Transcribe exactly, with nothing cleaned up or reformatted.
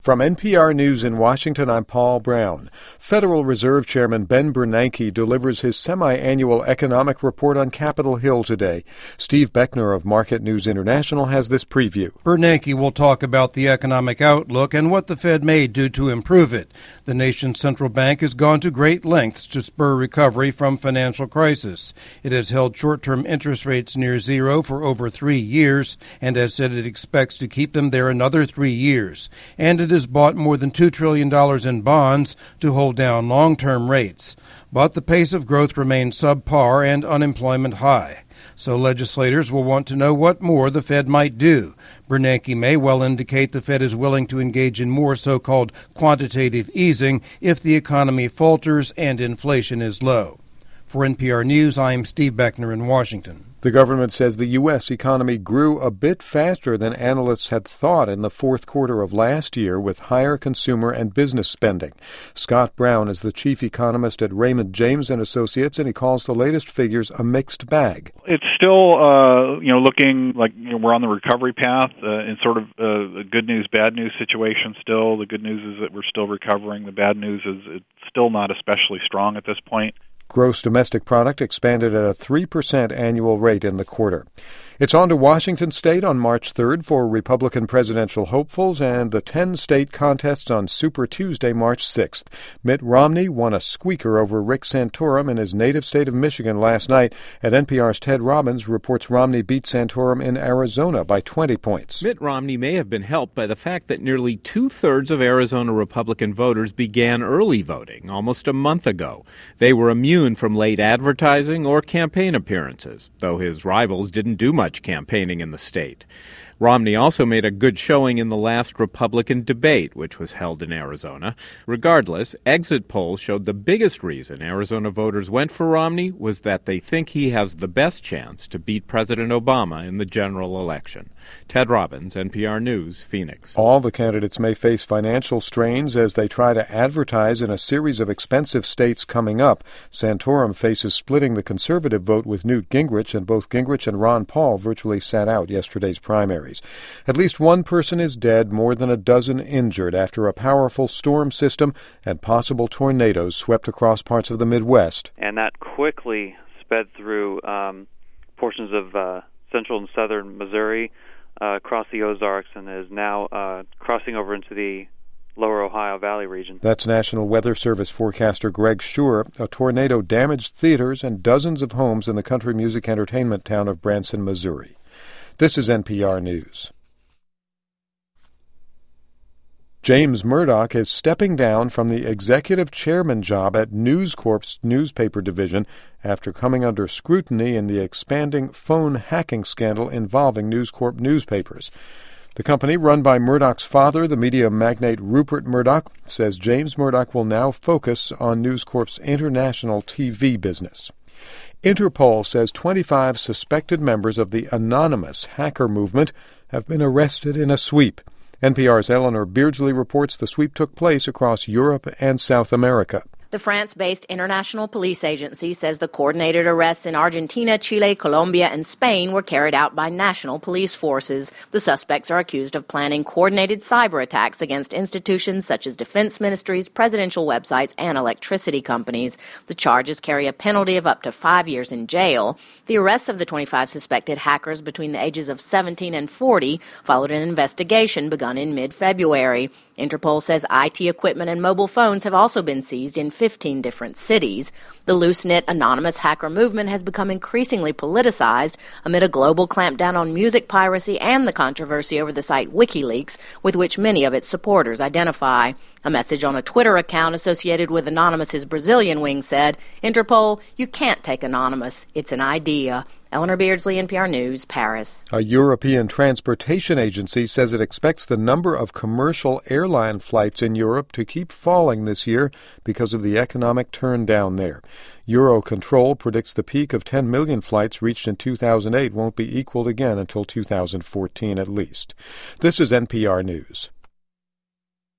From N P R News in Washington, I'm Paul Brown. Federal Reserve Chairman Ben Bernanke delivers his semi-annual economic report on Capitol Hill today. Steve Beckner of Market News International has this preview. Bernanke will talk about the economic outlook and what the Fed may do to improve it. The nation's central bank has gone to great lengths to spur recovery from financial crisis. It has held short-term interest rates near zero for over three years and has said it expects to keep them there another three years. And it has bought more than two trillion dollars in bonds to hold down long-term rates. But the pace of growth remains subpar and unemployment high. So legislators will want to know what more the Fed might do. Bernanke may well indicate the Fed is willing to engage in more so-called quantitative easing if the economy falters and inflation is low. For N P R News, I'm Steve Beckner in Washington. The government says the U S economy grew a bit faster than analysts had thought in the fourth quarter of last year, with higher consumer and business spending. Scott Brown is the chief economist at Raymond James and Associates, and he calls the latest figures a mixed bag. It's still, uh, you know, looking like you know, we're on the recovery path uh, in sort of uh, a good news, bad news situation still. The good news is that we're still recovering. The bad news is it's still not especially strong at this point. Gross domestic product expanded at a three percent annual rate in the quarter. It's on to Washington State on March third for Republican presidential hopefuls and the ten-state contests on Super Tuesday, March sixth. Mitt Romney won a squeaker over Rick Santorum in his native state of Michigan last night. At N P R's Ted Robbins reports Romney beat Santorum in Arizona by twenty points. Mitt Romney may have been helped by the fact that nearly two-thirds of Arizona Republican voters began early voting almost a month ago. They were immune from late advertising or campaign appearances, though his rivals didn't do much campaigning in the state. Romney also made a good showing in the last Republican debate, which was held in Arizona. Regardless, exit polls showed the biggest reason Arizona voters went for Romney was that they think he has the best chance to beat President Obama in the general election. Ted Robbins, N P R News, Phoenix. All the candidates may face financial strains as they try to advertise in a series of expensive states coming up. Santorum faces splitting the conservative vote with Newt Gingrich, and both Gingrich and Ron Paul virtually sat out yesterday's primary. At least one person is dead, more than a dozen injured after a powerful storm system and possible tornadoes swept across parts of the Midwest. And that quickly sped through um, portions of uh, central and southern Missouri, uh, across the Ozarks, and is now uh, crossing over into the lower Ohio Valley region. That's National Weather Service forecaster Greg Schur. A tornado damaged theaters and dozens of homes in the country music entertainment town of Branson, Missouri. This is N P R News. James Murdoch is stepping down from the executive chairman job at News Corp's newspaper division after coming under scrutiny in the expanding phone hacking scandal involving News Corp newspapers. The company, run by Murdoch's father, the media magnate Rupert Murdoch, says James Murdoch will now focus on News Corp's international T V business. Interpol says twenty-five suspected members of the anonymous hacker movement have been arrested in a sweep. N P R's Eleanor Beardsley reports the sweep took place across Europe and South America. The France-based International Police Agency says the coordinated arrests in Argentina, Chile, Colombia, and Spain were carried out by national police forces. The suspects are accused of planning coordinated cyber attacks against institutions such as defense ministries, presidential websites, and electricity companies. The charges carry a penalty of up to five years in jail. The arrests of the twenty-five suspected hackers between the ages of seventeen and forty followed an investigation begun in mid-February. Interpol says I T equipment and mobile phones have also been seized in fifteen different cities. The loose-knit anonymous hacker movement has become increasingly politicized amid a global clampdown on music piracy and the controversy over the site WikiLeaks, with which many of its supporters identify. A message on a Twitter account associated with Anonymous's Brazilian wing said, Interpol, you can't take Anonymous. It's an idea. Eleanor Beardsley, N P R News, Paris. A European transportation agency says it expects the number of commercial airline flights in Europe to keep falling this year because of the economic turndown there. Eurocontrol predicts the peak of ten million flights reached in two thousand eight won't be equaled again until two thousand fourteen at least. This is N P R News.